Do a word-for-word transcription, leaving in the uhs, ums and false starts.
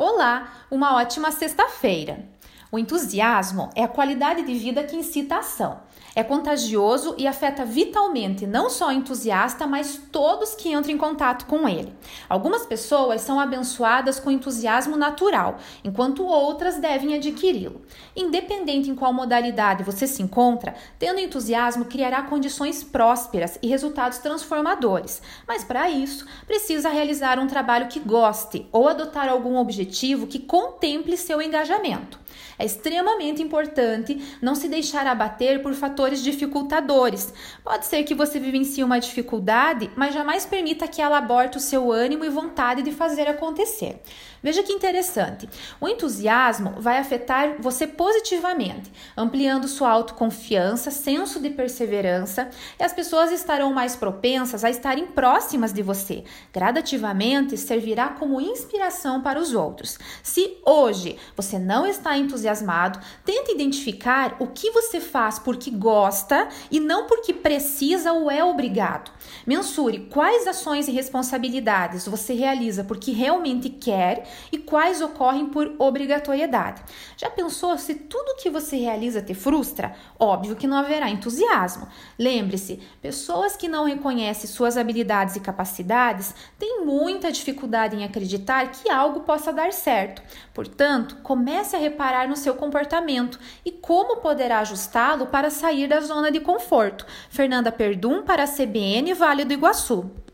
Olá, uma ótima sexta-feira! O entusiasmo é a qualidade de vida que incita a ação. É contagioso e afeta vitalmente não só o entusiasta, mas todos que entram em contato com ele. Algumas pessoas são abençoadas com entusiasmo natural, enquanto outras devem adquiri-lo. Independente em qual modalidade você se encontra, tendo entusiasmo criará condições prósperas e resultados transformadores. Mas para isso, precisa realizar um trabalho que goste ou adotar algum objetivo que contemple seu engajamento. É extremamente importante não se deixar abater por fatores dificultadores. Pode ser que você vivencie uma dificuldade, mas jamais permita que ela aborte o seu ânimo e vontade de fazer acontecer. Veja que interessante. O entusiasmo vai afetar você positivamente, ampliando sua autoconfiança, senso de perseverança, e as pessoas estarão mais propensas a estarem próximas de você. Gradativamente servirá como inspiração para os outros. Se hoje você não está entusiasmado, tente identificar o que você faz porque gosta e não porque precisa ou é obrigado. Mensure quais ações e responsabilidades você realiza porque realmente quer e quais ocorrem por obrigatoriedade. Já pensou se tudo que você realiza te frustra? Óbvio que não haverá entusiasmo. Lembre-se, pessoas que não reconhecem suas habilidades e capacidades têm muita dificuldade em acreditar que algo possa dar certo. Portanto, comece a reparar no seu comportamento e como poderá ajustá-lo para sair da zona de conforto. Fernanda Perdum para a C B N Vale do Iguaçu.